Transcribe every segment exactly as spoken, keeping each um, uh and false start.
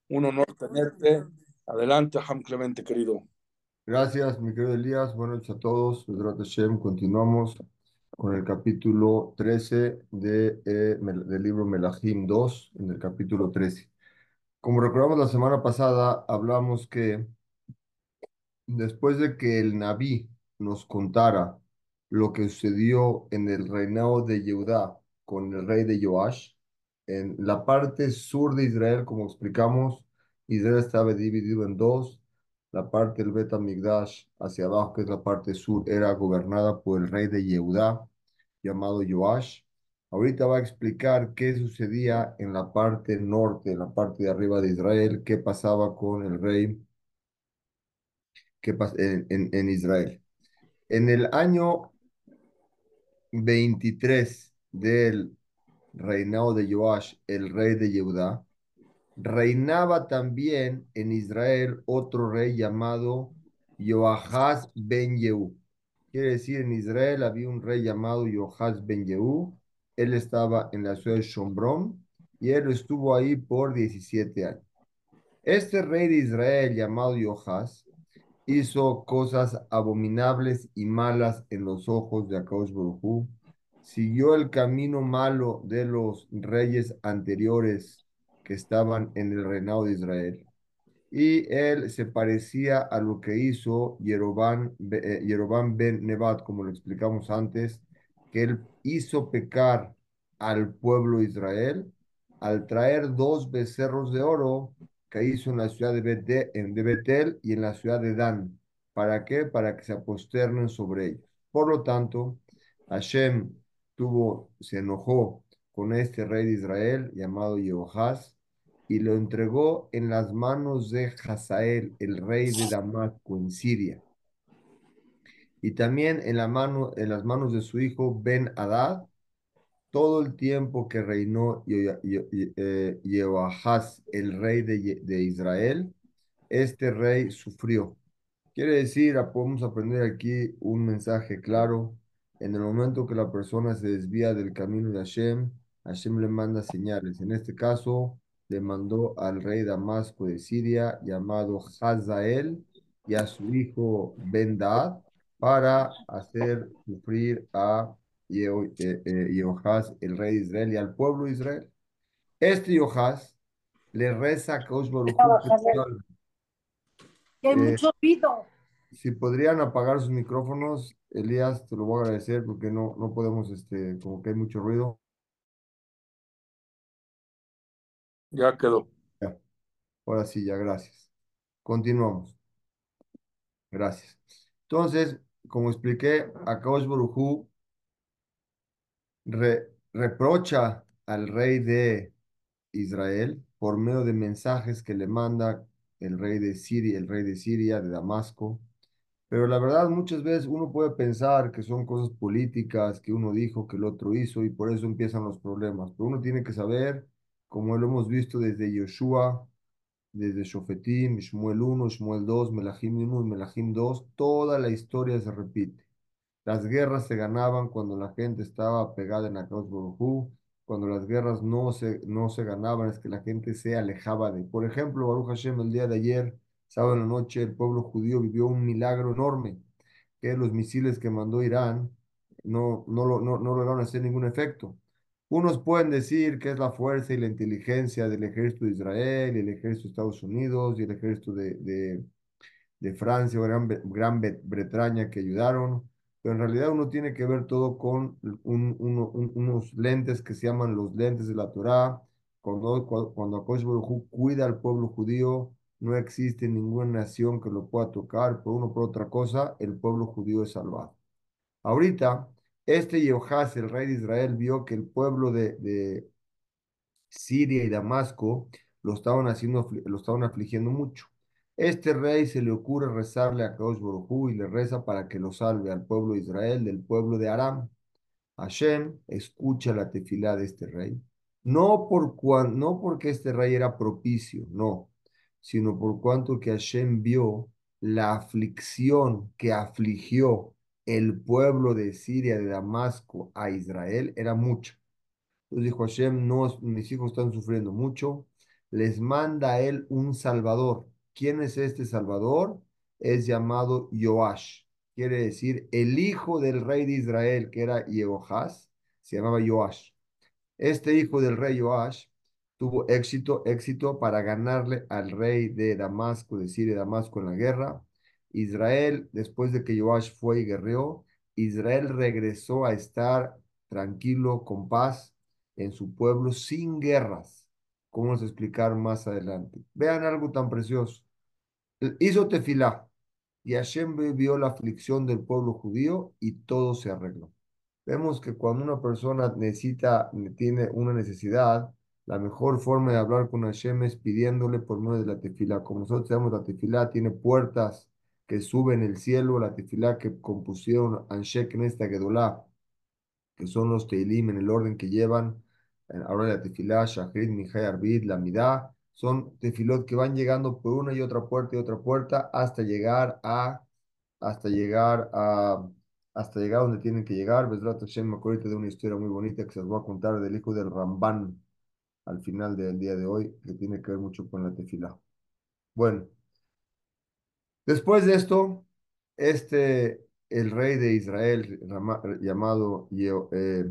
Un honor tenerte. Adelante, Ham Clemente, querido. Gracias, mi querido Elías. Buenas noches a todos. Bedrat Hashem. Continuamos con el capítulo trece de, eh, Mel- del libro Melahim dos, en el capítulo trece. Como recordamos la semana pasada, hablamos que después de que el Nabí nos contara lo que sucedió en el reinado de Yehudá con el rey de Joash, en la parte sur de Israel, como explicamos, Israel estaba dividido en dos. La parte del Bet HaMikdash hacia abajo, que es la parte sur, era gobernada por el rey de Yehudá, llamado Joash. Ahorita va a explicar qué sucedía en la parte norte, en la parte de arriba de Israel, qué pasaba con el rey qué pas- en, en en Israel. En el año veintitrés del reinado de Joash, el rey de Judá, reinaba también en Israel otro rey llamado Joahaz ben Jehú. Quiere decir, en Israel había un rey llamado Joahaz ben Jehú. Él estaba en la ciudad de Shombrón y él estuvo ahí por diecisiete años. Este rey de Israel llamado Joahaz hizo cosas abominables y malas en los ojos de Akadosh Baruj Hu, siguió el camino malo de los reyes anteriores que estaban en el reinado de Israel, y él se parecía a lo que hizo Yerobán, eh, Yerobán ben Nebat, como lo explicamos antes, que él hizo pecar al pueblo de Israel al traer dos becerros de oro que hizo en la ciudad de, Bete- en- de Betel y en la ciudad de Dan. ¿Para qué? Para que se aposternen sobre ellos. Por lo tanto, Hashem tuvo, se enojó con este rey de Israel llamado Jehoahaz y lo entregó en las manos de Hazael, el rey de Damasco, en Siria, y también en, la mano, en las manos de su hijo Ben Hadad, todo el tiempo que reinó Yo- Yo- Yo- eh, Jehoahaz, el rey de, Ye- de Israel, este rey sufrió. Quiere decir, ah, podemos aprender aquí un mensaje claro. En el momento que la persona se desvía del camino de Hashem, Hashem le manda señales. En este caso, le mandó al rey Damasco de Siria, llamado Hazael, y a su hijo Ben-Hadad, para hacer sufrir a Jeho- eh, eh, Jehoahaz, el rey de Israel, y al pueblo de Israel. Este Jehoahaz le reza a Kaush Baruj Hu que salga. Que hay mucho ruido. Si podrían apagar sus micrófonos, Elías, te lo voy a agradecer porque no, no podemos, este, como que hay mucho ruido. Ya quedó. Ya, ahora sí, ya, gracias. Continuamos. Gracias. Entonces, como expliqué, Akadosh Baruj Hu re- reprocha al rey de Israel por medio de mensajes que le manda el rey de Siria, el rey de Siria, de Damasco. Pero la verdad, muchas veces uno puede pensar que son cosas políticas, que uno dijo, que el otro hizo, y por eso empiezan los problemas. Pero uno tiene que saber, como lo hemos visto desde Yoshua, desde Shofetim, Shmuel uno, Shmuel dos, Melahim uno y Melahim dos, toda la historia se repite. Las guerras se ganaban cuando la gente estaba pegada en Akadosh Baruj Hu. Cuando las guerras no se, no se ganaban, es que la gente se alejaba de. Por ejemplo, Baruch Hashem, el día de ayer, sábado en la noche, el pueblo judío vivió un milagro enorme, que los misiles que mandó Irán no, no, lo- no, no lograron hacer ningún efecto. Unos pueden decir que es la fuerza y la inteligencia del ejército de Israel, y el ejército de Estados Unidos y el ejército de, de de Francia o Gran, Gran Bretaña que ayudaron, pero en realidad uno tiene que ver todo con un, uno, un, unos lentes que se llaman los lentes de la Torá. Cuando, cuando Akadosh Baruj Hu cuida al pueblo judío, no existe ninguna nación que lo pueda tocar por uno o por otra cosa, el pueblo judío es salvado. Ahorita, este Jehoahaz, el rey de Israel, vio que el pueblo de, de Siria y Damasco lo estaban haciendo, lo estaban afligiendo mucho. Este rey se le ocurre rezarle a Kadosh Baruj Hu y le reza para que lo salve al pueblo de Israel del pueblo de Aram. Hashem escucha la tefilá de este rey, no, por cuan, no porque este rey era propicio, no, sino por cuanto que Hashem vio la aflicción que afligió el pueblo de Siria, de Damasco, a Israel, era mucha. Entonces dijo Hashem, no, mis hijos están sufriendo mucho, les manda a él un salvador. ¿Quién es este salvador? Es llamado Joash. Quiere decir el hijo del rey de Israel, que era Jehoahaz, se llamaba Joash. Este hijo del rey Joash tuvo éxito, éxito para ganarle al rey de Damasco, de Siria, Damasco en la guerra. Israel, después de que Joash fue y guerreó, Israel regresó a estar tranquilo, con paz en su pueblo, sin guerras. Como nos explicar más adelante. Vean algo tan precioso. Hizo tefilá y Hashem vio la aflicción del pueblo judío y todo se arregló. Vemos que cuando una persona necesita, tiene una necesidad, la mejor forma de hablar con Hashem es pidiéndole por medio de la tefilá. Como nosotros sabemos, la tefilá tiene puertas que suben el cielo, la tefilá que compusieron Anshe Knesset Gedolá, que son los Teilim en el orden que llevan, eh, ahora la tefilá, Shachrit, Mijay, Arbit, la Midá, son tefilot que van llegando por una y otra puerta y otra puerta hasta llegar a, hasta llegar a, hasta llegar donde tienen que llegar. Besrat Hashem, me acuerdo de una historia muy bonita que se os voy a contar del hijo del Ramban al final del día de hoy, que tiene que ver mucho con la tefilá. Bueno, después de esto, este, el rey de Israel, Rama- llamado Yeo- eh,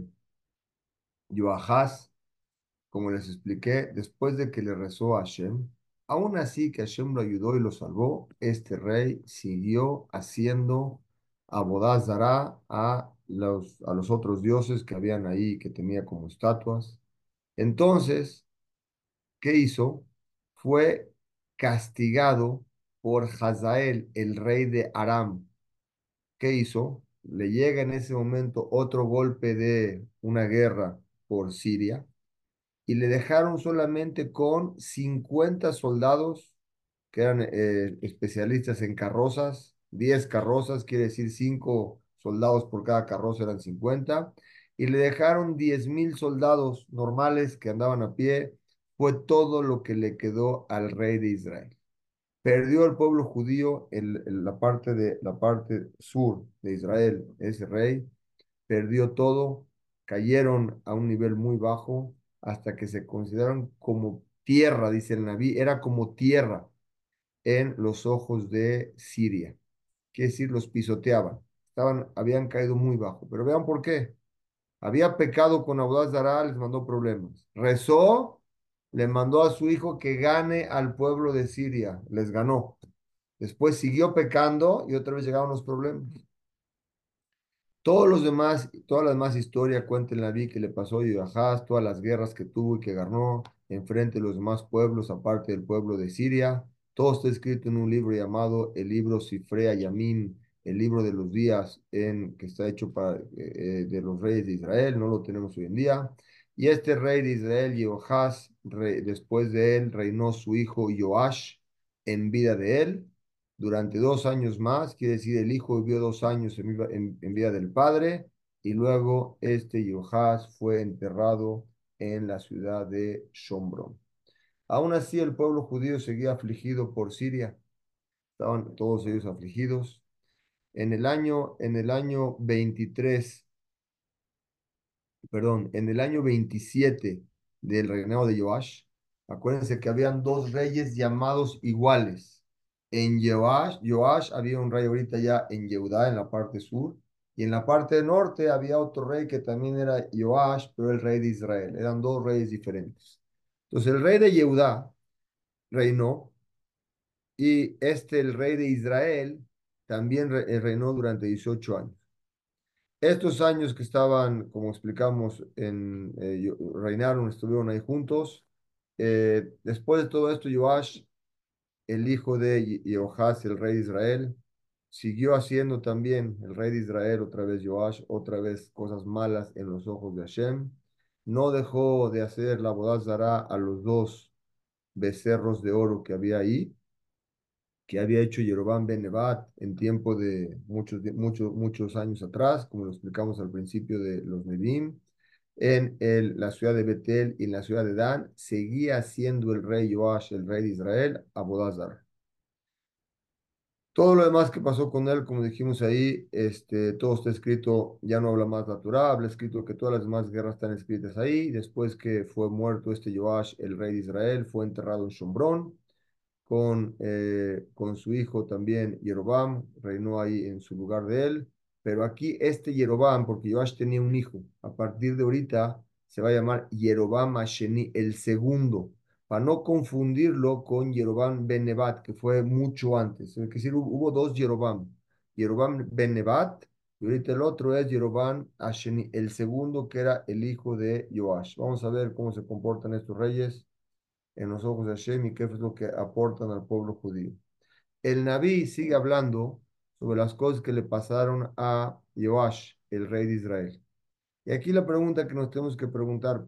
Joahaz, como les expliqué, después de que le rezó a Hashem, aún así que Hashem lo ayudó y lo salvó, este rey siguió haciendo abodazará a los, a los otros dioses que habían ahí, que tenía como estatuas. Entonces, ¿qué hizo? Fue castigado por Hazael, el rey de Aram. ¿Qué hizo? Le llega en ese momento otro golpe de una guerra por Siria y le dejaron solamente con cincuenta soldados que eran eh, especialistas en carrozas, diez carrozas, quiere decir cinco soldados por cada carroza, eran cincuenta, y le dejaron diez mil soldados normales que andaban a pie. Fue todo lo que le quedó al rey de Israel. Perdió el pueblo judío en, en la parte de la parte sur de Israel, ese rey perdió todo, cayeron a un nivel muy bajo hasta que se consideraron como tierra, dice el Naví, era como tierra en los ojos de Siria. Quiere decir, los pisoteaban, estaban, habían caído muy bajo. Pero vean por qué. Había pecado con Audaz Dara, les mandó problemas. Rezó, le mandó a su hijo que gane al pueblo de Siria, les ganó. Después siguió pecando y otra vez llegaron los problemas. Todos los demás, todas las demás historias cuentan la vida que le pasó a Yoahaz, todas las guerras que tuvo y que ganó enfrente de los demás pueblos, aparte del pueblo de Siria. Todo está escrito en un libro llamado el libro Sifrea Yamin, el libro de los días, en, que está hecho para, eh, eh, de los reyes de Israel, no lo tenemos hoy en día. Y este rey de Israel, Jehoahaz, rey- después de él reinó su hijo Joash en vida de él durante dos años más, quiere decir, el hijo vivió dos años en, en, en vida del padre, y luego este Joahaz fue enterrado en la ciudad de Shomron. Aún así, el pueblo judío seguía afligido por Siria, estaban todos ellos afligidos. En el año, en el año veintitrés, perdón, en el año veintisiete del reinado de Joash, acuérdense que habían dos reyes llamados iguales. En Joash, Joash había un rey ahorita ya en Yehudá, en la parte sur, y en la parte norte había otro rey que también era Joash, pero el rey de Israel. Eran dos reyes diferentes. Entonces el rey de Yehudá reinó, y este, el rey de Israel, también re- reinó durante dieciocho años. Estos años que estaban, como explicamos, en, eh, yo- reinaron, estuvieron ahí juntos. Eh, después de todo esto, Joash, el hijo de Ye- Jehoahaz, el rey de Israel, siguió haciendo también, el rey de Israel, otra vez Joash, otra vez cosas malas en los ojos de Hashem. No dejó de hacer la boda zará a los dos becerros de oro que había ahí, que había hecho Jeroboam ben Nebat en tiempo de muchos, muchos, muchos años atrás, como lo explicamos al principio de los Nedim. En el, la ciudad de Betel y en la ciudad de Dan, seguía siendo el rey Joash, el rey de Israel, Abodazar. Todo lo demás que pasó con él, como dijimos ahí, este, todo está escrito, ya no habla más natural, habla escrito que todas las demás guerras están escritas ahí. Después que fue muerto este Joash, el rey de Israel, fue enterrado en Shombrón con, eh, con su hijo también Jeroboam, reinó ahí en su lugar de él. Pero aquí este Jeroboam, porque Joash tenía un hijo, a partir de ahorita se va a llamar Jeroboam Asheni, el segundo, para no confundirlo con Jeroboam Ben Nebat, que fue mucho antes. Es decir, hubo, hubo dos Jeroboam, Jeroboam Ben Nebat, y ahorita el otro es Jeroboam Asheni, el segundo, que era el hijo de Joash. Vamos a ver cómo se comportan estos reyes en los ojos de Hashem y qué es lo que aportan al pueblo judío. El Naví sigue hablando sobre las cosas que le pasaron a Joash, el rey de Israel. Y aquí la pregunta que nos tenemos que preguntar,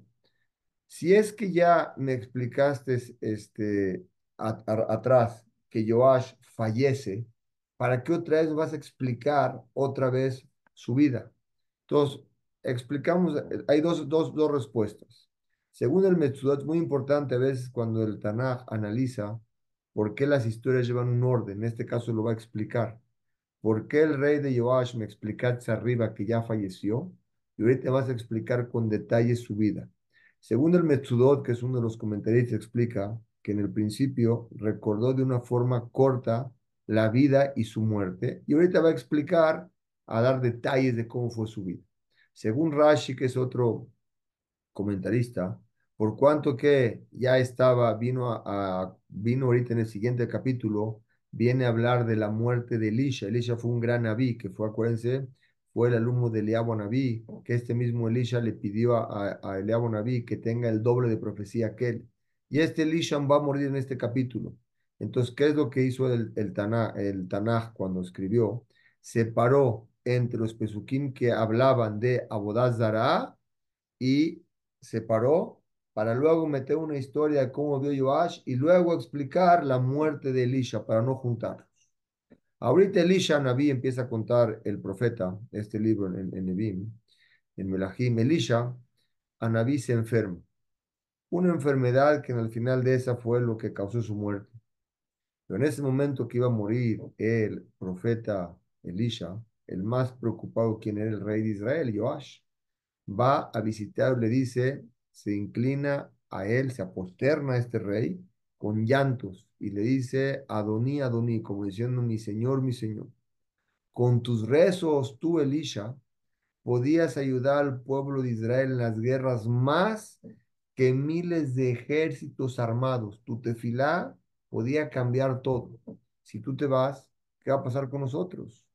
si es que ya me explicaste este, a- a- atrás que Joash fallece, ¿para qué otra vez vas a explicar otra vez su vida? Entonces, explicamos, eh, hay dos, dos, dos respuestas. Según el Metzudat, es muy importante a veces cuando el Tanaj analiza por qué las historias llevan un orden. En este caso lo va a explicar. ¿Por qué el rey de Joash me explicaste arriba que ya falleció? Y ahorita vas a explicar con detalle su vida. Según el Metzudot, que es uno de los comentaristas, explica que en el principio recordó de una forma corta la vida y su muerte. Y ahorita va a explicar, a dar detalles de cómo fue su vida. Según Rashi, que es otro comentarista, por cuanto que ya estaba, vino, a, a- vino ahorita en el siguiente capítulo, viene a hablar de la muerte de Elisha. Elisha fue un gran Naví, que fue, acuérdense, fue el alumno de Eliabo Naví, que este mismo Elisha le pidió a, a, a Eliabo Naví que tenga el doble de profecía que él. Y este Elisha va a morir en este capítulo. Entonces, ¿qué es lo que hizo el, el, Tanaj, el Tanaj cuando escribió? Separó entre los pesukim que hablaban de Abodaz Zará y se paró para luego meter una historia de cómo vio Joash y luego explicar la muerte de Elisha para no juntarlos. Ahorita Elisha Naví empieza a contar el profeta, este libro en, en Nebim, en Melahim. Elisha, a Naví se enferma. Una enfermedad que al final de esa fue lo que causó su muerte. Pero en ese momento que iba a morir el profeta Elisha, el más preocupado, quien era el rey de Israel, Joash, va a visitar, le dice, se inclina a él, se aposterna a este rey con llantos y le dice, Adoní, Adoní, como diciendo, mi señor, mi señor, con tus rezos tú, Elisha, podías ayudar al pueblo de Israel en las guerras más que miles de ejércitos armados. Tu tefilá podía cambiar todo. Si tú te vas, ¿qué va a pasar con nosotros?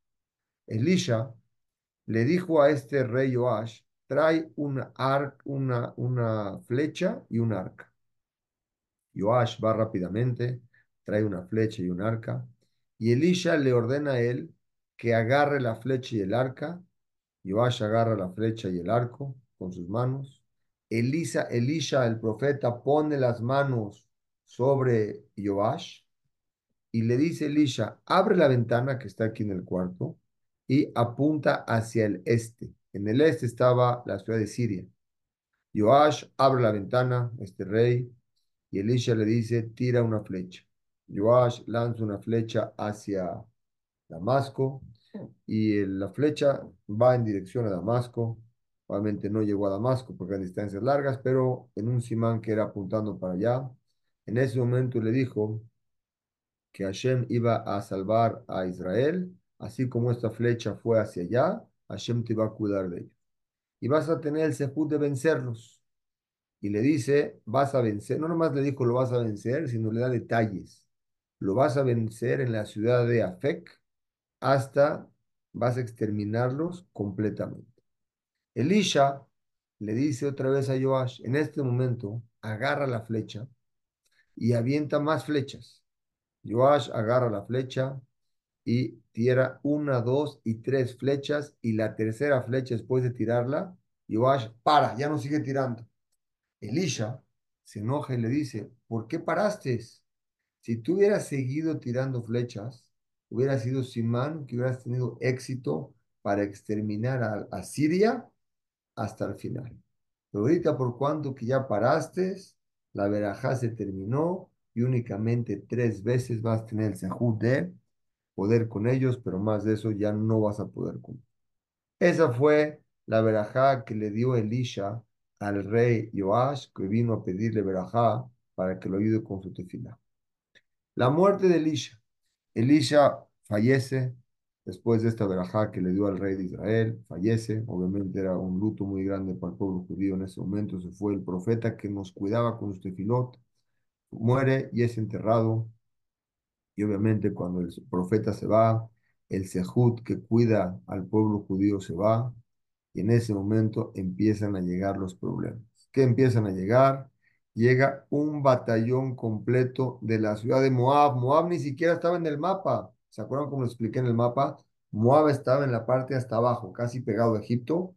Elisha le dijo a este rey Joash, trae una, ar, una, una flecha y un arca. Joash va rápidamente, trae una flecha y un arca, y Elisha le ordena a él que agarre la flecha y el arca. Joash agarra la flecha y el arco con sus manos. Elisa, Elisha, el profeta, pone las manos sobre Joash y le dice Elisha, abre la ventana que está aquí en el cuarto y apunta hacia el este. En el este estaba la ciudad de Siria. Joash abre la ventana, este rey, y Elisha le dice, tira una flecha. Joash lanza una flecha hacia Damasco y el- la flecha va en dirección a Damasco. Obviamente no llegó a Damasco porque eran distancias largas, pero en un simán que era apuntando para allá. En ese momento le dijo, que Hashem iba a salvar a Israel, así como esta flecha fue hacia allá, Hashem te va a cuidar de ellos. Y vas a tener el sejud de vencerlos. Y le dice, vas a vencer, no nomás le dijo lo vas a vencer, sino le da detalles. Lo vas a vencer en la ciudad de Afec hasta vas a exterminarlos completamente. Elisha le dice otra vez a Joash, en este momento, agarra la flecha y avienta más flechas. Joash agarra la flecha y tira una, dos y tres flechas y la tercera flecha después de tirarla, Joash para, ya no sigue tirando. Elisha se enoja y le dice, ¿por qué paraste? Si tú hubieras seguido tirando flechas, hubiera sido Simán que hubieras tenido éxito para exterminar a, a Siria hasta el final. Pero ahorita por cuanto que ya paraste, la verajá se terminó y únicamente tres veces vas a tener el sehud de poder con ellos, pero más de eso ya no vas a poder con. Esa fue la verajá que le dio Elisha al rey Joash, que vino a pedirle verajá para que lo ayude con su tefilá. La muerte de Elisha. Elisha fallece después de esta verajá que le dio al rey de Israel, fallece, obviamente era un luto muy grande para el pueblo judío en ese momento, se fue el profeta que nos cuidaba con su tefilot, muere y es enterrado, y obviamente cuando el profeta se va, el sehut que cuida al pueblo judío se va, y en ese momento empiezan a llegar los problemas. ¿Qué empiezan a llegar? Llega un batallón completo de la ciudad de Moab. Moab ni siquiera estaba en el mapa. ¿Se acuerdan cómo lo expliqué en el mapa? Moab estaba en la parte hasta abajo, casi pegado a Egipto.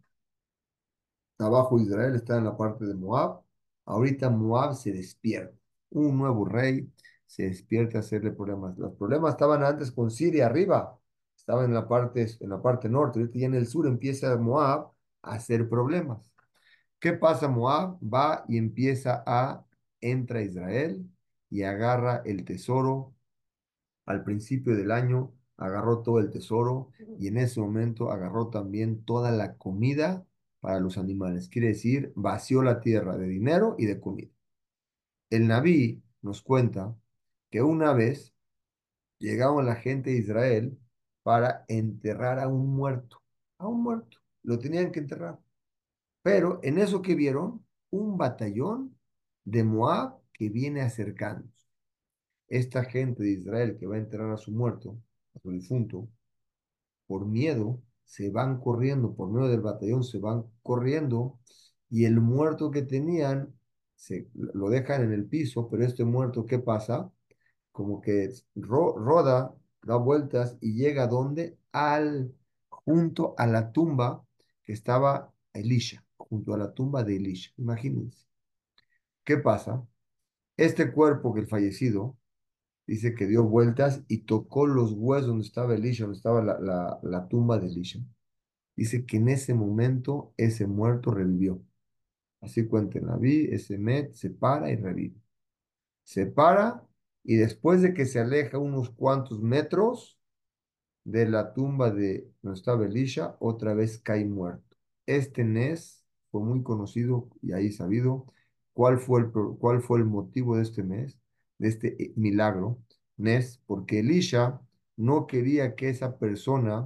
Abajo Israel está en la parte de Moab. Ahorita Moab se despierta. Un nuevo rey se despierta a hacerle problemas. Los problemas estaban antes con Siria arriba. Estaban en la parte, en la parte norte. Ahorita ya en el sur empieza Moab a hacer problemas. ¿Qué pasa? Moab va y empieza a, entra a Israel y agarra el tesoro. Al principio del año agarró todo el tesoro y en ese momento agarró también toda la comida para los animales. Quiere decir, vació la tierra de dinero y de comida. El Naví nos cuenta que una vez llegaron la gente de Israel para enterrar a un muerto, a un muerto. Lo tenían que enterrar. Pero en eso que vieron, un batallón de Moab que viene acercándose. Esta gente de Israel que va a enterrar a su muerto, a su difunto, por miedo, se van corriendo, por medio del batallón se van corriendo y el muerto que tenían se, lo dejan en el piso, pero este muerto, ¿qué pasa? Como que ro, roda, da vueltas y llega donde al junto a la tumba que estaba Elisha, junto a la tumba de Elisha. Imagínense. ¿Qué pasa? Este cuerpo que el fallecido dice que dio vueltas y tocó los huesos donde estaba Elisha, donde estaba la, la, la tumba de Elisha. Dice que en ese momento ese muerto revivió. Así cuenta la vi, ese met se para y revive. Se para y después de que se aleja unos cuantos metros de la tumba de donde estaba Elisha, otra vez cae muerto. Este Nes fue muy conocido y ahí sabido cuál fue el, pro- cuál fue el motivo de este mes, de este eh, milagro. Nes, porque Elisha no quería que esa persona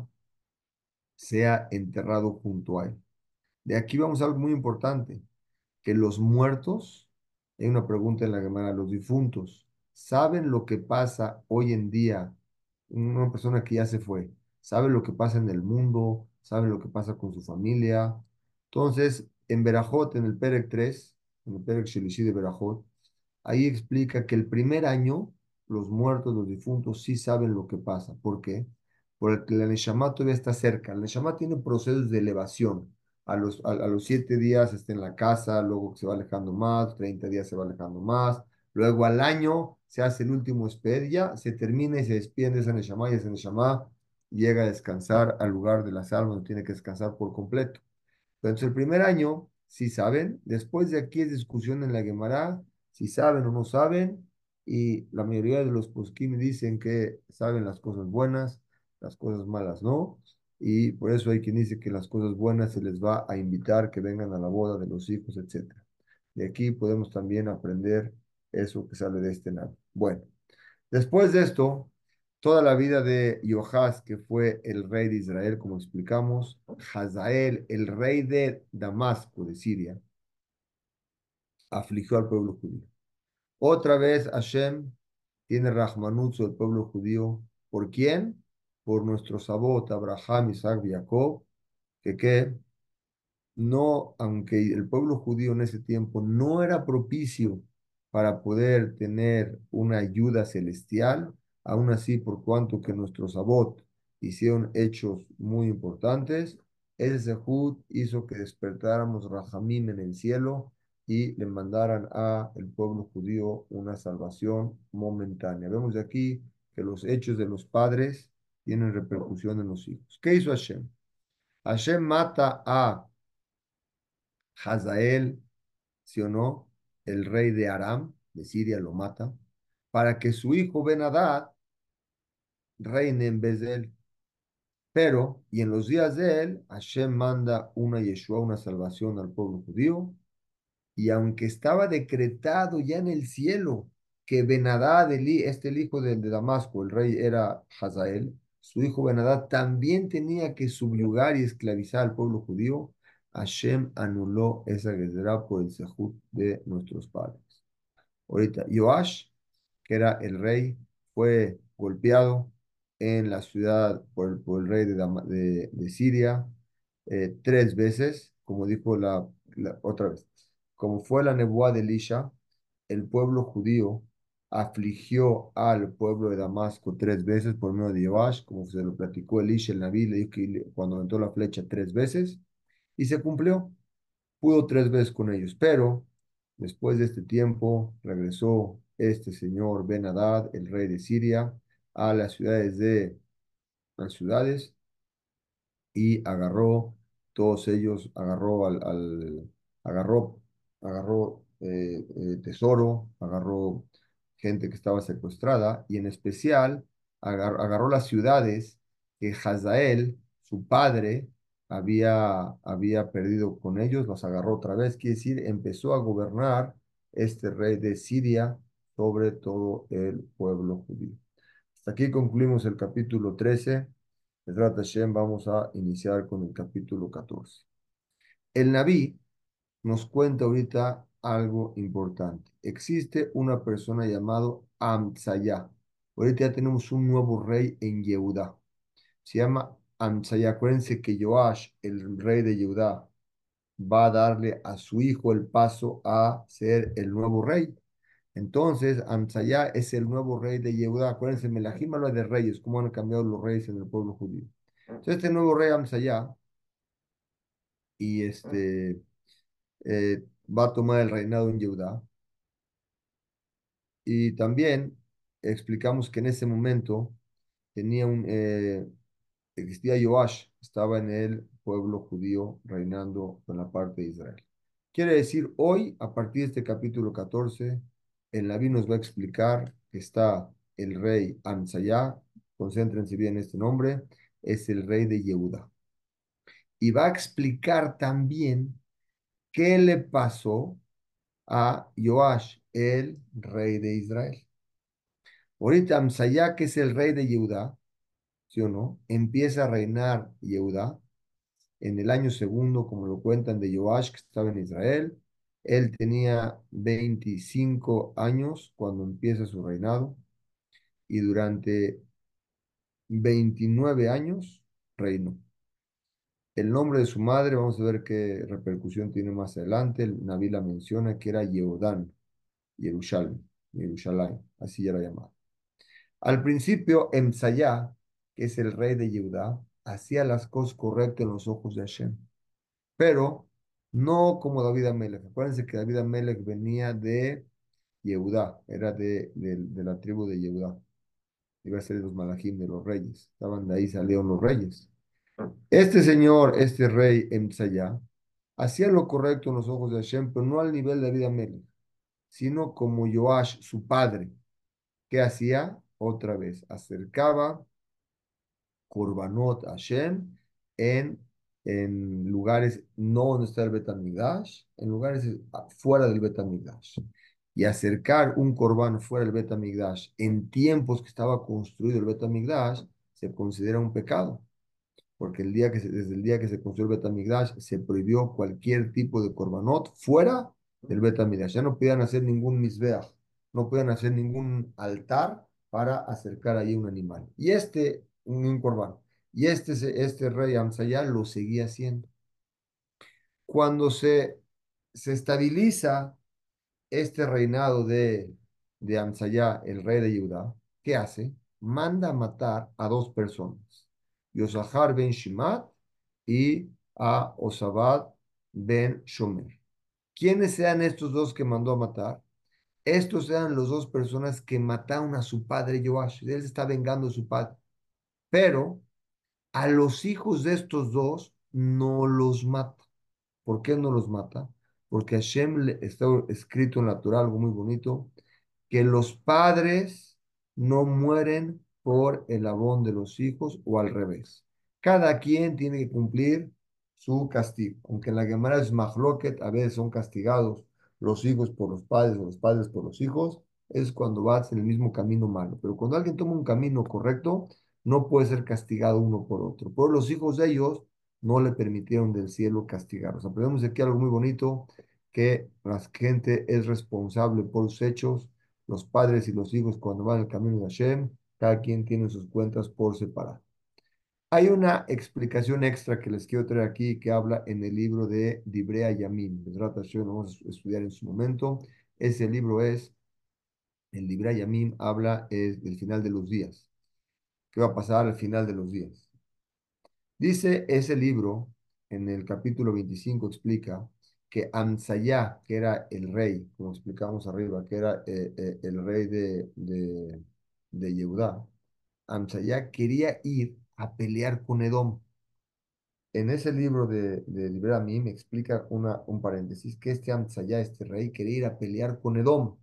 sea enterrado junto a él. De aquí vamos a algo muy importante, que los muertos, hay una pregunta en la Gemara, los difuntos, ¿saben lo que pasa hoy en día? Una persona que ya se fue, ¿sabe lo que pasa en el mundo? ¿Sabe lo que pasa con su familia? Entonces, en Berajot, en el Perek tres, en el Perek Shelishi de Berajot, ahí explica que el primer año los muertos, los difuntos, sí saben lo que pasa. ¿Por qué? Porque la Neshama todavía está cerca. La Neshama tiene procesos de elevación. A los, a, a los siete días está en la casa, luego se va alejando más, treinta días se va alejando más, luego al año se hace el último ya se termina y se despide de esa Neshama y esa Neshama llega a descansar al lugar de las almas, no tiene que descansar por completo. Entonces, el primer año, si saben, después de aquí es discusión en la Gemara, si saben o no saben, y la mayoría de los poskim dicen que saben las cosas buenas, las cosas malas no, y por eso hay quien dice que las cosas buenas se les va a invitar que vengan a la boda de los hijos, etcétera. De aquí podemos también aprender eso que sale de este lado. Bueno, después de esto, toda la vida de Joás, que fue el rey de Israel, como explicamos, Hazael, el rey de Damasco, de Siria, afligió al pueblo judío. Otra vez Hashem tiene Rahmanut sobre el pueblo judío. ¿Por quién? Por nuestro sabot, Abraham, Isaac y Jacob, que qué no, aunque el pueblo judío en ese tiempo no era propicio para poder tener una ayuda celestial, aún así, por cuanto que nuestros sabot hicieron hechos muy importantes, ese Sehut hizo que despertáramos Rahamim en el cielo y le mandaran a el pueblo judío una salvación momentánea. Vemos de aquí que los hechos de los padres tienen repercusión en los hijos. ¿Qué hizo Hashem? Hashem mata a Hazael, ¿sí o no? El rey de Aram, de Siria, lo mata, para que su hijo Ben-Hadad reine en vez de él. Pero, y en los días de él, Hashem manda una Yeshua, una salvación al pueblo judío, y aunque estaba decretado ya en el cielo que Benadad, el hi- este el hijo de, de Damasco, el rey era Hazael, su hijo Benadad también tenía que subyugar y esclavizar al pueblo judío, Hashem anuló esa guerra por el sejud de nuestros padres. Ahorita, Joash, que era el rey, fue golpeado en la ciudad por el, por el rey de, Dama- de, de Siria eh, tres veces, como dijo la, la- otra vez. Como fue la nebuá de Elisha, el pueblo judío afligió al pueblo de Damasco tres veces por medio de Joash, como se lo platicó Elisha el Naví, le dijo que le- cuando aventó la flecha tres veces, y se cumplió. Pudo tres veces con ellos, pero después de este tiempo regresó este señor Ben-Hadad, el rey de Siria, a las ciudades de las ciudades y agarró todos ellos, agarró al, al- agarró, agarró eh, eh, tesoro, agarró gente que estaba secuestrada y en especial agar- agarró las ciudades que Hazael, su padre, había, había perdido con ellos, las agarró otra vez, quiere decir, empezó a gobernar este rey de Siria sobre todo el pueblo judío. Hasta aquí concluimos el capítulo trece. Besrat Hashem, vamos a iniciar con el capítulo catorce. El Naví nos cuenta ahorita algo importante. Existe una persona llamado Amtsayá. Ahorita ya tenemos un nuevo rey en Yehudá. Se llama Amtsayá. Acuérdense que Joash, el rey de Yehudá, va a darle a su hijo el paso a ser el nuevo rey. Entonces, Amsayá es el nuevo rey de Yehudá. Acuérdense, Melahim habla de reyes, cómo han cambiado los reyes en el pueblo judío. Entonces, este nuevo rey Amsayá y este, eh, va a tomar el reinado en Yehudá. Y también explicamos que en ese momento tenía un, eh, existía Joash, estaba en el pueblo judío reinando en la parte de Israel. Quiere decir, hoy, a partir de este capítulo catorce, el Naví nos va a explicar que está el rey Amsayá, concéntrense bien en este nombre, es el rey de Yehuda. Y va a explicar también qué le pasó a Joash, el rey de Israel. Ahorita Amsayá, que es el rey de Yehuda, ¿sí o no? Empieza a reinar Yehuda en el año segundo, como lo cuentan de Joash, que estaba en Israel. Él tenía veinticinco años cuando empieza su reinado y durante veintinueve años reinó. El nombre de su madre, vamos a ver qué repercusión tiene más adelante. El Naví la menciona que era Yehudán, Jerusalén, Jerusalén, así era llamado. Al principio, Emsayá, que es el rey de Yehudá, hacía las cosas correctas en los ojos de Hashem, pero no como David Amelech. Acuérdense que David Amelech venía de Yehudá, era de, de, de la tribu de Yehudá. Iba a ser de los malajim, de los reyes. Estaban de ahí, salieron los reyes. Este señor, este rey Emsayá, hacía lo correcto en los ojos de Hashem, pero no al nivel de David Amelech, sino como Joash, su padre. ¿Qué hacía? Otra vez, acercaba Korbanot Hashem en, en lugares no donde está el Betamigdash, en lugares ah, fuera del Betamigdash. Y acercar un Korban fuera del Betamigdash en tiempos que estaba construido el Betamigdash se considera un pecado, porque el día que se, desde el día que se construyó el Betamigdash se prohibió cualquier tipo de Korbanot fuera del Betamigdash. Ya no podían hacer ningún Mizbeach, no podían hacer ningún altar para acercar ahí un animal. Y este, un, un Korban. Y este, este rey Amsayá lo seguía haciendo. Cuando se, se estabiliza este reinado de, de Amsayá, el rey de Judá, ¿qué hace? Manda a matar a dos personas, Yosahar ben Shimat y a Osabad ben Shomer. ¿Quiénes eran estos dos que mandó a matar? Estos eran las dos personas que mataron a su padre Joash. Él se está vengando de su padre. Pero a los hijos de estos dos no los mata. ¿Por qué no los mata? Porque Hashem le está escrito en la Torah algo muy bonito, que los padres no mueren por el abón de los hijos o al revés. Cada quien tiene que cumplir su castigo. Aunque en la Gemara es mahloket, a veces son castigados los hijos por los padres o los padres por los hijos, es cuando vas en el mismo camino malo. Pero cuando alguien toma un camino correcto, no puede ser castigado uno por otro. Por los hijos de ellos no le permitieron del cielo castigarlos. Aprendemos aquí algo muy bonito, que la gente es responsable por sus hechos, los padres y los hijos cuando van el camino de Hashem, cada quien tiene sus cuentas por separado. Hay una explicación extra que les quiero traer aquí que habla en el libro de Dibrea Yamim. Bezrat Hashem, lo vamos a estudiar en su momento. Ese libro es, el Dibrea Yamim habla es del final de los días. ¿Qué va a pasar al final de los días? Dice ese libro, en el capítulo veinticinco, explica que Amsayá, que era el rey, como explicamos arriba, que era eh, eh, el rey de, de, de Yehudá, Amsayá quería ir a pelear con Edom. En ese libro de, de Libera me explica una, un paréntesis, que este Amsayá, este rey, quería ir a pelear con Edom.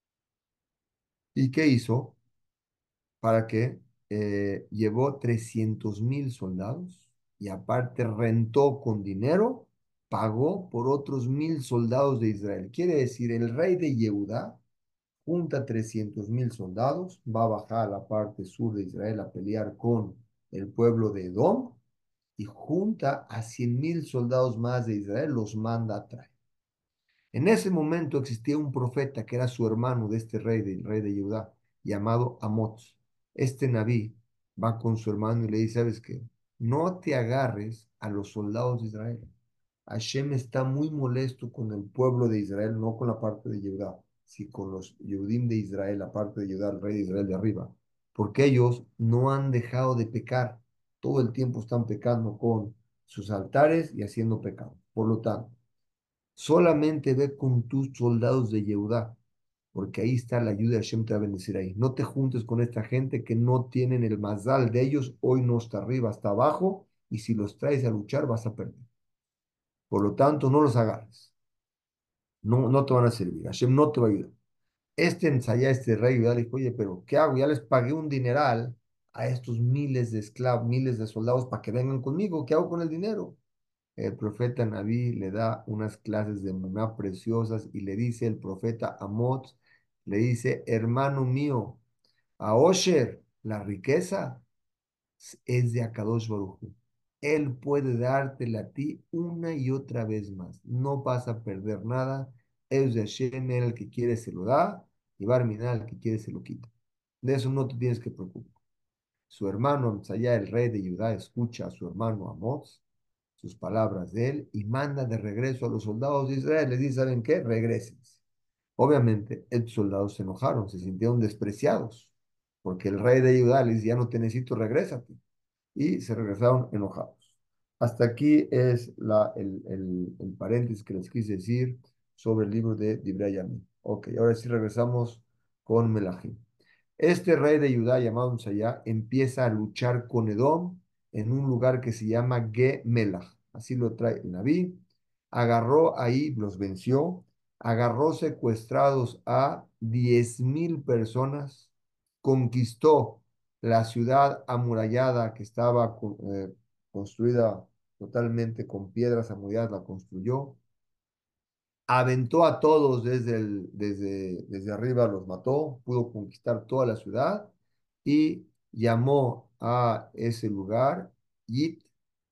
¿Y qué hizo? Para que eh, llevó trescientos mil soldados y aparte rentó con dinero, pagó por otros mil soldados de Israel. Quiere decir, el rey de Yehuda junta trescientos mil soldados, va a bajar a la parte sur de Israel a pelear con el pueblo de Edom y junta a cien mil soldados más de Israel, los manda a traer. En ese momento existía un profeta que era su hermano de este rey, del rey de Judá, llamado Amoz. Este Naví va con su hermano y le dice, ¿sabes qué? No te agarres a los soldados de Israel. Hashem está muy molesto con el pueblo de Israel, no con la parte de Judá, sino con los Yehudim de Israel, la parte de Judá, el rey de Israel de arriba, porque ellos no han dejado de pecar. Todo el tiempo están pecando con sus altares y haciendo pecado. Por lo tanto, solamente ve con tus soldados de Yehudá, porque ahí está la ayuda de Hashem, te va a bendecir ahí. No te juntes con esta gente que no tienen el mazal de ellos, hoy no está arriba, está abajo, y si los traes a luchar vas a perder. Por lo tanto, no los agarres. No, no te van a servir. Hashem no te va a ayudar. Este ensaya, este rey, ¿verdad? Le dijo, oye, pero ¿qué hago? Ya les pagué un dineral a estos miles de esclavos, miles de soldados para que vengan conmigo. ¿Qué hago con el dinero? El profeta Naví le da unas clases de muná preciosas y le dice el profeta Amot, le dice, hermano mío, a Osher, la riqueza es de Akadosh Baruj Hu. Él puede dártela a ti una y otra vez más. No vas a perder nada. Es de Hashem, él el que quiere se lo da y Barminan el que quiere se lo quita. De eso no te tienes que preocupar. Su hermano Amsayá, el rey de Judá, escucha a su hermano Amós sus palabras de él y manda de regreso a los soldados de Israel. Les dice, ¿saben qué? Regresen. Obviamente, estos soldados se enojaron, se sintieron despreciados, porque el rey de Judá les dice, ya no te necesito, regrésate. Y se regresaron enojados. Hasta aquí es la, el, el, el paréntesis que les quise decir sobre el libro de Divrei Yamim. Ok, ahora sí regresamos con Melahim. Este rey de Judá llamado Usaya empieza a luchar con Edom en un lugar que se llama Gemelach. Así lo trae el Naví. Agarró ahí, los venció, agarró secuestrados a diez mil personas, conquistó la ciudad amurallada que estaba eh, construida totalmente con piedras amuralladas, la construyó, aventó a todos desde, el, desde, desde arriba, los mató, pudo conquistar toda la ciudad y llamó a ese lugar Yit,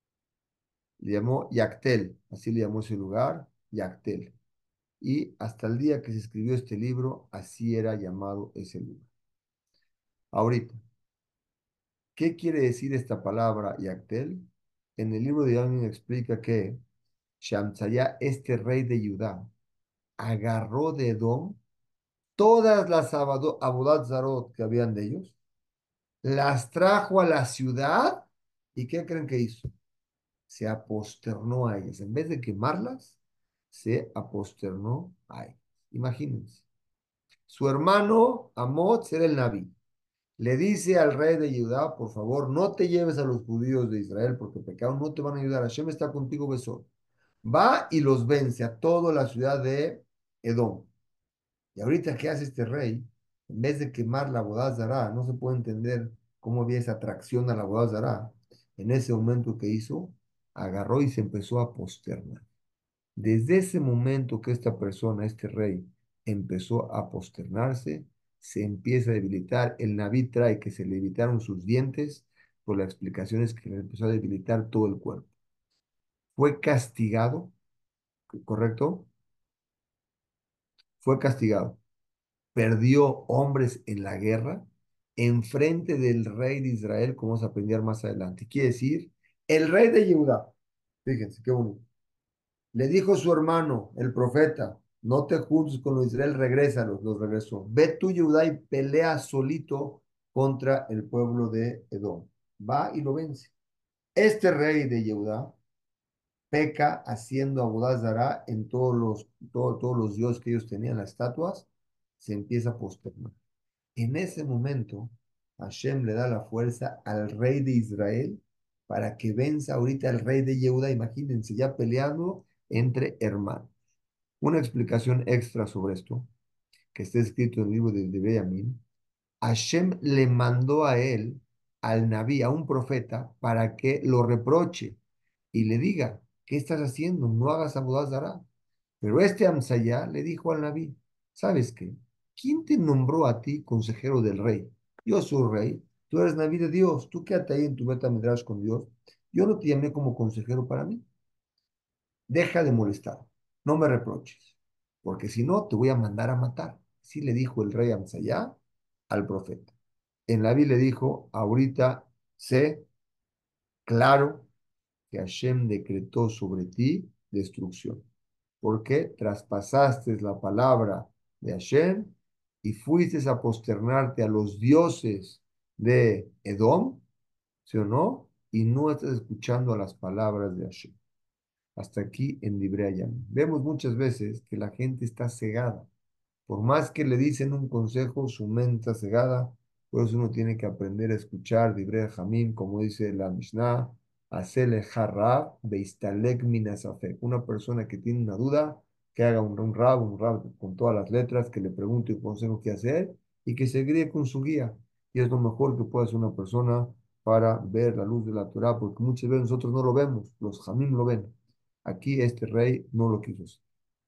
le llamó Yactel, así le llamó ese lugar, Yactel. Y hasta el día que se escribió este libro, así era llamado ese lugar. Ahorita, ¿qué quiere decir esta palabra Yactel? En el libro de Yamim explica que Shamsaya, este rey de Judá, agarró de Edom todas las Abodat Zarot que habían de ellos, las trajo a la ciudad y ¿qué creen que hizo? Se aposternó a ellas. En vez de quemarlas, se aposternó a ellas. Imagínense. Su hermano Amot era el Naví. Le dice al rey de Judá, por favor, no te lleves a los judíos de Israel porque pecado no te van a ayudar. Hashem está contigo, Besor. Va y los vence a toda la ciudad de Edom. Y ahorita, ¿qué hace este rey? En vez de quemar la bodazara, no se puede entender cómo había esa atracción a la boda zará, en ese momento que hizo, agarró y se empezó a posternar. Desde ese momento que esta persona, este rey, empezó a posternarse, se empieza a debilitar. El Naví trae que se le debilitaron sus dientes, por la explicación es que le empezó a debilitar todo el cuerpo. Fue castigado, ¿correcto? Fue castigado. Perdió hombres en la guerra enfrente del rey de Israel, como vamos a aprender más adelante. Quiere decir, el rey de Judá, fíjense qué bonito, le dijo su hermano, el profeta, no te juntes con los de Israel, regrésalos, los regresó. Ve tú, Judá, y pelea solito contra el pueblo de Edom. Va y lo vence. Este rey de Judá peca haciendo abodazará en todos los, todo- todos los dioses que ellos tenían, las estatuas, se empieza a posternar. En ese momento, Hashem le da la fuerza al rey de Israel para que venza ahorita al rey de Yehuda. Imagínense, ya peleando entre hermanos. Una explicación extra sobre esto, que está escrito en el libro de, de Benjamín. Hashem le mandó a él, al Naví, a un profeta, para que lo reproche y le diga, ¿qué estás haciendo? No hagas abodazará. Pero este Amsayá le dijo al Naví, ¿sabes qué? ¿Quién te nombró a ti consejero del rey? Yo soy rey, tú eres Naví de Dios, tú quédate ahí en tu beta midrash con Dios. Yo no te llamé como consejero para mí. Deja de molestar, no me reproches, porque si no te voy a mandar a matar. Así le dijo el rey Amsayá al profeta. En la Biblia le dijo, ahorita sé claro que Hashem decretó sobre ti destrucción, porque traspasaste la palabra de Hashem y fuiste a posternarte a los dioses de Edom, ¿sí o no? Y no estás escuchando a las palabras de Hashem. Hasta aquí en Divrei Hayam. Vemos muchas veces que la gente está cegada. Por más que le dicen un consejo, su mente está cegada. Por eso uno tiene que aprender a escuchar Divrei Jamim, como dice la Mishnah, Hacele harab beistalek minasafek. Una persona que tiene una duda, que haga un, un rab, un rab con todas las letras, que le pregunte un consejo qué hacer y que se guíe con su guía. Y es lo mejor que puede hacer una persona para ver la luz de la Torah, porque muchas veces nosotros no lo vemos, los Jamim lo ven. Aquí este rey no lo quiso hacer.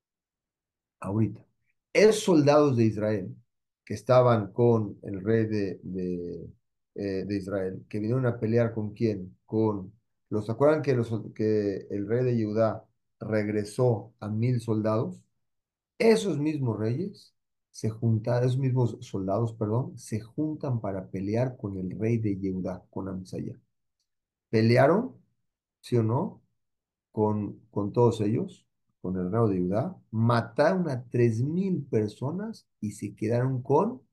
Ahorita. Esos soldados de Israel que estaban con el rey de, de, eh, de Israel, que vinieron a pelear con quién, con los, ¿se acuerdan que, los, que el rey de Judá regresó a mil soldados? Esos mismos reyes se juntan, esos mismos soldados, perdón, se juntan para pelear con el rey de Judá, con Amsayah. Pelearon, ¿sí o no? con, con todos ellos, con el rey de Judá, mataron a tres mil personas y se quedaron con,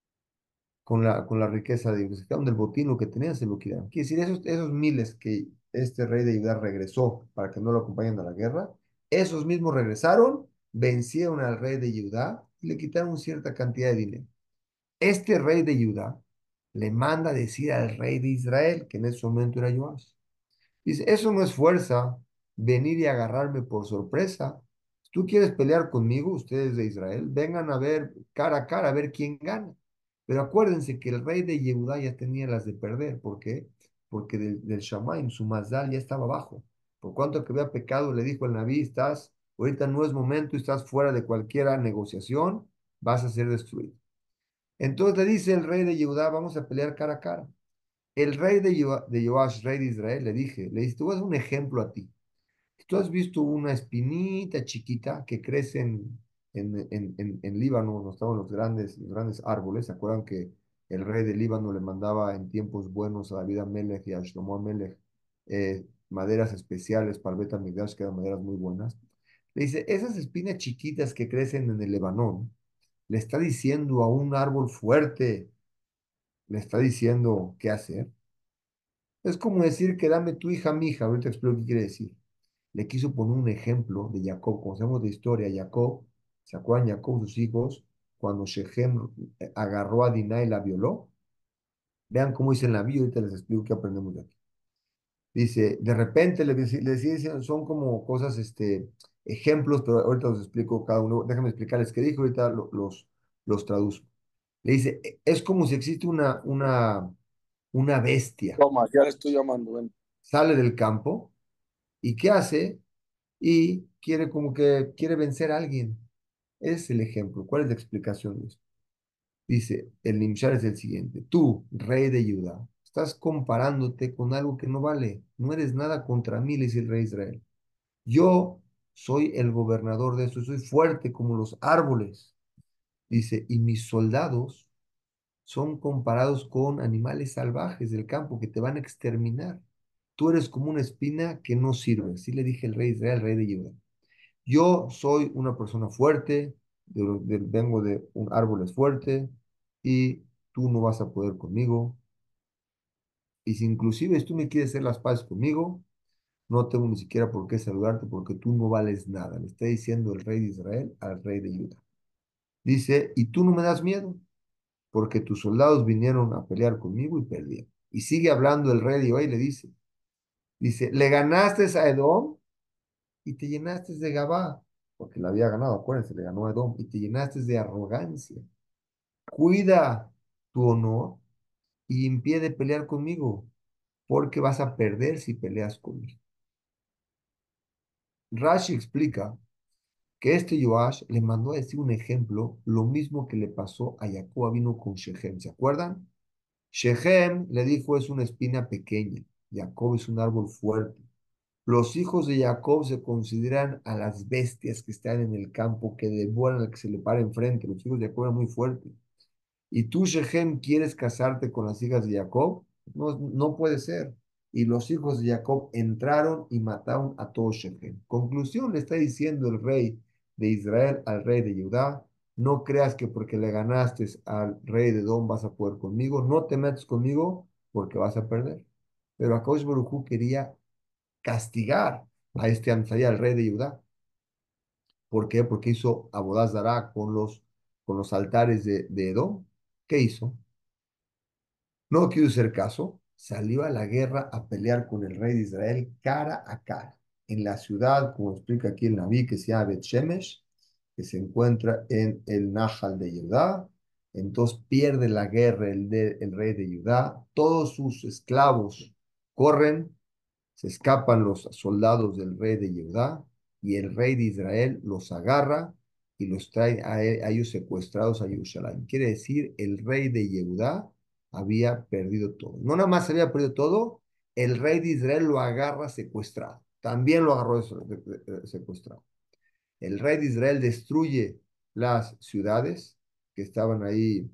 con, la, con la riqueza de ellos. Se quedaron del botín, lo que tenían se lo quedaron. Quiere decir, esos, esos miles que este rey de Judá regresó para que no lo acompañen a la guerra, esos mismos regresaron, vencieron al rey de Judá y le quitaron cierta cantidad de dinero. Este rey de Judá le manda a decir al rey de Israel, que en ese momento era Joás, dice, eso no es fuerza, venir y agarrarme por sorpresa. Si tú quieres pelear conmigo, ustedes de Israel, vengan a ver cara a cara, a ver quién gana. Pero acuérdense que el rey de Yehudá ya tenía las de perder. ¿Por qué? Porque del, del Shamaim, su mazal ya estaba abajo. Por cuanto que había pecado, le dijo el Naví, estás, ahorita no es momento, estás fuera de cualquier negociación, vas a ser destruido. Entonces le dice el rey de Yehudá, vamos a pelear cara a cara. El rey de, Yo- de Joash, rey de Israel, le dije, le dije, te voy a dar un ejemplo a ti. Tú has visto una espinita chiquita que crece en, en, en, en, en Líbano, donde estaban los grandes, los grandes árboles. ¿Se acuerdan que el rey de Líbano le mandaba en tiempos buenos a David Amelech y a Shlomo Amelech eh, maderas especiales para el Bet HaMikdash, que eran maderas muy buenas? Le dice, esas espinas chiquitas que crecen en el Lebanón, le está diciendo a un árbol fuerte, le está diciendo qué hacer. Es como decir que dame tu hija, mi hija. Ahorita explico qué quiere decir. Le quiso poner un ejemplo de Jacob. Conocemos de historia. Jacob, ¿se acuerdan Jacob, sus hijos, cuando Shechem eh, agarró a Dinah y la violó? Vean cómo dice en la Biblia. Ahorita les explico qué aprendemos de aquí. Dice, de repente le, dec- le decía, son como cosas, este, ejemplos, pero ahorita los explico cada uno. Déjenme explicarles qué dijo. Ahorita lo- los, los traduzco. Le dice, "E- es como si existe una, una una bestia. Toma, ya le estoy llamando, ven. Sale del campo y ¿qué hace? Y quiere como que quiere vencer a alguien. Ese es el ejemplo. ¿Cuál es la explicación de esto? Dice, el Nimshar es el siguiente. Tú, rey de Judá, estás comparándote con algo que no vale. No eres nada contra mí, le dice el rey de Israel. Yo soy el gobernador de esto, soy fuerte como los árboles. Dice, y mis soldados son comparados con animales salvajes del campo que te van a exterminar. Tú eres como una espina que no sirve. Así le dije el rey de Israel, rey de Judá. Yo soy una persona fuerte, de, de- vengo de un árbol fuerte y tú no vas a poder conmigo. Y si inclusive tú me quieres hacer las paces conmigo, no tengo ni siquiera por qué saludarte porque tú no vales nada. Le está diciendo el rey de Israel al rey de Judá. Dice, y tú no me das miedo porque tus soldados vinieron a pelear conmigo y perdieron. Y sigue hablando el rey de Judá y le dice, dice, le ganaste a Edom y te llenaste de Gabá, porque la había ganado, acuérdense, le ganó a Edom, y te llenaste de arrogancia. Cuida tu honor y impide pelear conmigo, porque vas a perder si peleas conmigo. Rashi explica que este Joash le mandó a decir un ejemplo, lo mismo que le pasó a Jacob vino con Shechem, ¿se acuerdan? Shechem le dijo es una espina pequeña, Jacob es un árbol fuerte. Los hijos de Jacob se consideran a las bestias que están en el campo, que devoran al que se le para enfrente. Los hijos de Jacob eran muy fuertes. Y tú, Shechem, quieres casarte con las hijas de Jacob, no, no puede ser. Y los hijos de Jacob entraron y mataron a todo Shechem. Conclusión, le está diciendo el rey de Israel al rey de Judá, no creas que porque le ganaste al rey de Edom vas a poder conmigo, no te metas conmigo porque vas a perder. Pero Akadosh Baruj Hu quería castigar a este Amsaya, al rey de Judá. ¿Por qué? Porque hizo Abodazará con los, con los altares de, de Edom. ¿Qué hizo? No quiso hacer caso, salió a la guerra a pelear con el rey de Israel cara a cara, en la ciudad, como explica aquí el Naví, que se llama Bet Shemesh, que se encuentra en el Nahal de Judá. Entonces pierde la guerra el, de, el rey de Judá, todos sus esclavos corren, se escapan los soldados del rey de Judá y el rey de Israel los agarra y los trae a, e- a ellos secuestrados a Jerusalén. Quiere decir, el rey de Judá había perdido todo. No nada más había perdido todo, el rey de Israel lo agarra secuestrado. También lo agarró secuestrado. El rey de Israel destruye las ciudades que estaban ahí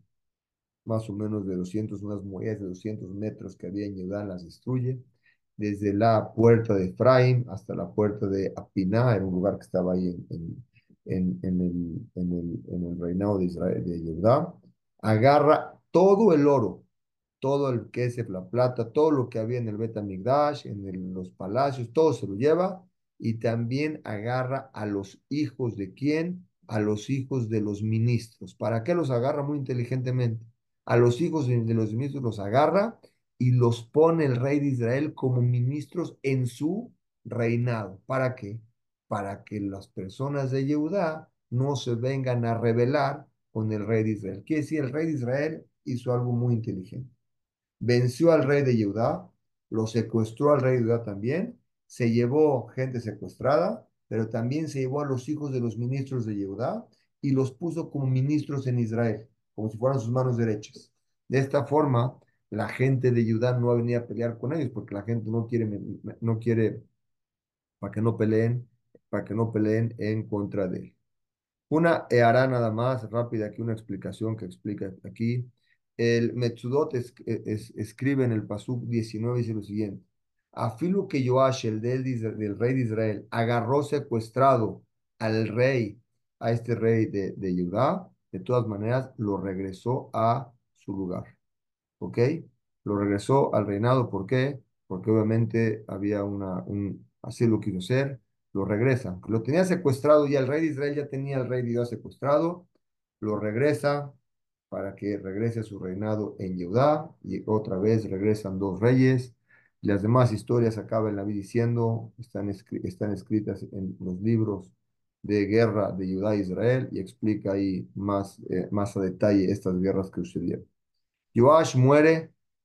más o menos de doscientos, unas murallas de doscientos metros que había en Judá, las destruye. Desde la puerta de Efraín hasta la puerta de Apiná, era un lugar que estaba ahí en, en, en, en el, en, el, en el reinado de Israel, de Judá. Agarra todo el oro, todo el que es la plata, todo lo que había en el Bet HaMikdash, en el- los palacios, todo se lo lleva y también agarra a los hijos de quién, a los hijos de los ministros. ¿Para qué los agarra? Muy inteligentemente. A los hijos de, de los ministros los agarra y los pone el rey de Israel como ministros en su reinado. ¿Para qué? Para que las personas de Judá no se vengan a rebelar con el rey de Israel. Quiere decir, el rey de Israel hizo algo muy inteligente. Venció al rey de Judá, lo secuestró al rey de Judá también, se llevó gente secuestrada, pero también se llevó a los hijos de los ministros de Judá y los puso como ministros en Israel, como si fueran sus manos derechas. De esta forma, la gente de Judá no va a venir a pelear con ellos, porque la gente no quiere, no quiere para que no peleen, para que no peleen en contra de él. Una hará nada más rápida aquí una explicación que explica aquí. El Metsudot es, es, escribe en el Pasuk diecinueve, dice lo siguiente. Afilu que Joash, el del, del rey de Israel, agarró secuestrado al rey, a este rey de, de Judá, de todas maneras lo regresó a su lugar. ¿Ok? Lo regresó al reinado. ¿Por qué? Porque obviamente había una, un, así lo quiso hacer, lo regresa. Lo tenía secuestrado ya, el rey de Israel ya tenía al rey de Dios secuestrado, lo regresa para que regrese a su reinado en Judá y otra vez regresan dos reyes. Las demás historias acaban la vida diciendo, están, escri- están escritas en los libros de guerra de Judá e Israel y explica ahí más, eh, más a detalle estas guerras que sucedieron. Joash muere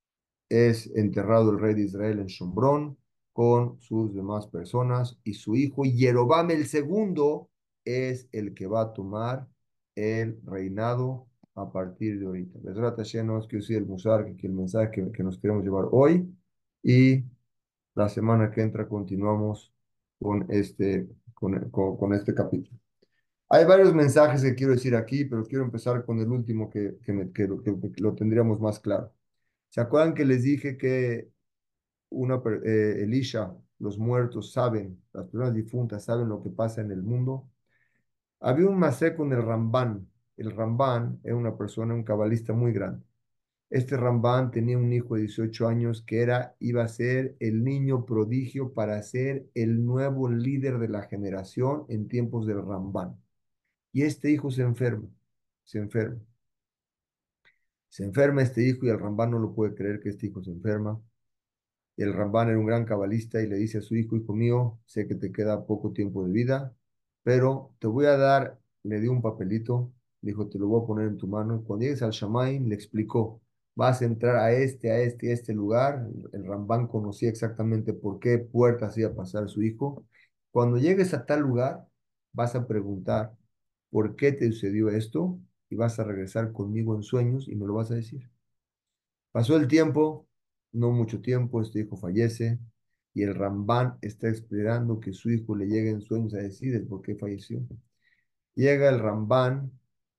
es enterrado el rey de Israel en Shombrón con sus demás personas y su hijo Jeroboam el segundo es el que va a tomar el reinado a partir de ahorita. Besrat Hashem, no es que el musar, que, que el mensaje que, que nos queremos llevar hoy y la semana que entra continuamos con este, con, con, con este capítulo. Hay varios mensajes que quiero decir aquí, pero quiero empezar con el último que, que, me, que, lo, que, que lo tendríamos más claro. ¿Se acuerdan que les dije que una, eh, Elisha, los muertos saben, las personas difuntas saben lo que pasa en el mundo? Había un masé con el Rambán. El Rambán era una persona, un cabalista muy grande. Este Rambán tenía un hijo de dieciocho años que era, iba a ser el niño prodigio para ser el nuevo líder de la generación en tiempos del Rambán. Y este hijo se enferma, se enferma. Se enferma este hijo y el Rambán no lo puede creer que este hijo se enferma. El Rambán era un gran cabalista y le dice a su hijo, hijo mío, sé que te queda poco tiempo de vida, pero te voy a dar, le dio un papelito, dijo, te lo voy a poner en tu mano. Cuando llegues al Shamaim, le explicó, vas a entrar a este, a este, a este lugar. El Rambán conocía exactamente por qué puertas iba a pasar su hijo. Cuando llegues a tal lugar, vas a preguntar, ¿por qué te sucedió esto? Y vas a regresar conmigo en sueños y me lo vas a decir. Pasó el tiempo, no mucho tiempo, este hijo fallece y el Rambán está esperando que su hijo le llegue en sueños a decir el por qué falleció. Llega el Rambán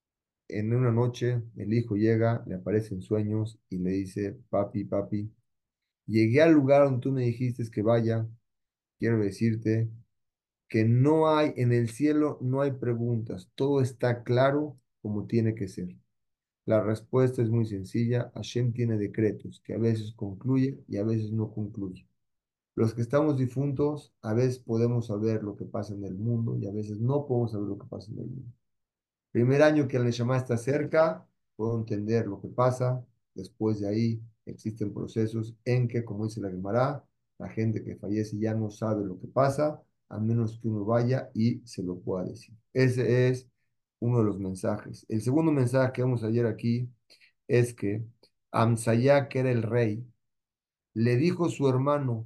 en una noche, el hijo llega, le aparece en sueños y le dice, papi, papi, llegué al lugar donde tú me dijiste que vaya, quiero decirte que no hay, en el cielo no hay preguntas, todo está claro como tiene que ser. La respuesta es muy sencilla. Hashem tiene decretos que a veces concluye y a veces no concluye. Los que estamos difuntos, a veces podemos saber lo que pasa en el mundo y a veces no podemos saber lo que pasa en el mundo. Primer año que el Neshama está cerca, puedo entender lo que pasa. Después de ahí existen procesos en que, como dice la Gemara, la gente que fallece ya no sabe lo que pasa, a menos que uno vaya y se lo pueda decir. Ese es uno de los mensajes. El segundo mensaje que vamos a ayer aquí es que Amsayá, que era el rey, le dijo a su hermano,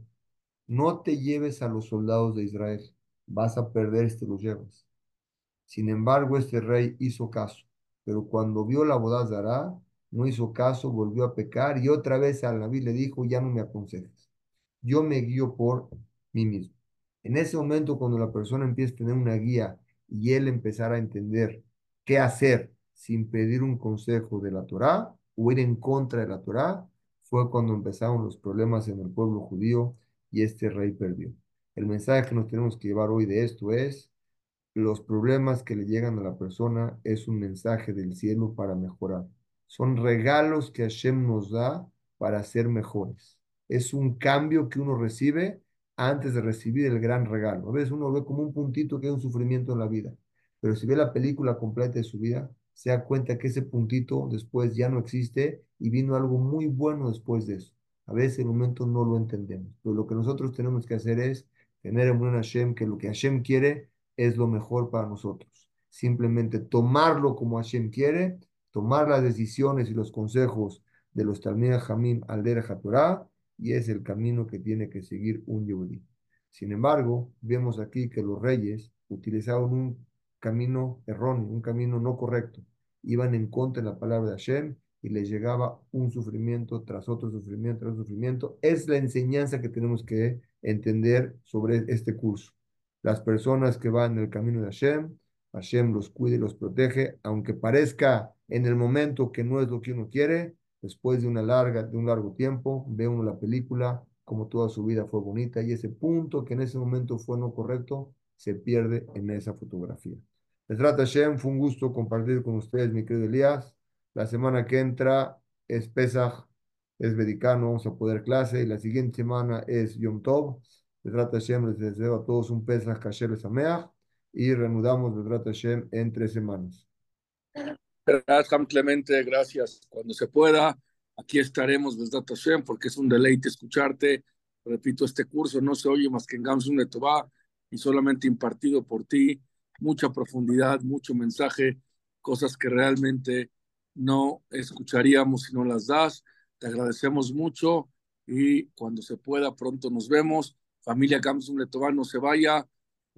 no te lleves a los soldados de Israel, vas a perder si te los llevas. Sin embargo, este rey hizo caso, pero cuando vio la boda Zará, no hizo caso, volvió a pecar y otra vez al Naví le dijo, ya no me aconsejes, yo me guío por mí mismo. En ese momento, cuando la persona empieza a tener una guía y él empezar a entender qué hacer sin pedir un consejo de la Torá o ir en contra de la Torá, fue cuando empezaron los problemas en el pueblo judío y este rey perdió. El mensaje que nos tenemos que llevar hoy de esto es los problemas que le llegan a la persona es un mensaje del cielo para mejorar. Son regalos que Hashem nos da para ser mejores. Es un cambio que uno recibe antes de recibir el gran regalo. A veces uno ve como un puntito que hay un sufrimiento en la vida, pero si ve la película completa de su vida, se da cuenta que ese puntito después ya no existe y vino algo muy bueno después de eso. A veces en el momento no lo entendemos, pero lo que nosotros tenemos que hacer es tener en buen Hashem que lo que Hashem quiere es lo mejor para nosotros. Simplemente tomarlo como Hashem quiere, tomar las decisiones y los consejos de los Talmidei Jamim al Derech HaTorah, y es el camino que tiene que seguir un Yehudí. Sin embargo, vemos aquí que los reyes utilizaron un camino erróneo, un camino no correcto. Iban en contra de la palabra de Hashem y les llegaba un sufrimiento tras otro sufrimiento, tras otro sufrimiento. Es la enseñanza que tenemos que entender sobre este curso. Las personas que van en el camino de Hashem, Hashem los cuida y los protege, aunque parezca en el momento que no es lo que uno quiere, después de una larga, de un largo tiempo, ve uno la película, como toda su vida fue bonita, y ese punto que en ese momento fue no correcto, se pierde en esa fotografía. Les trata Hashem, fue un gusto compartir con ustedes, mi querido Elías. La semana que entra es Pesaj, es Vedicano, vamos a poder clase, y la siguiente semana es Yom Tov. Bezrat Hashem, les deseo a todos un Pesach Kasher Sameach y reanudamos Bezrat Hashem en tres semanas. Gracias, Ham Clemente, gracias. Cuando se pueda, aquí estaremos, Besdat Hashem, porque es un deleite escucharte. Repito, este curso no se oye más que en Gamsun de Tobá y solamente impartido por ti. Mucha profundidad, mucho mensaje, cosas que realmente no escucharíamos si no las das. Te agradecemos mucho y cuando se pueda pronto nos vemos. Familia Gamsum Letová, no se vaya,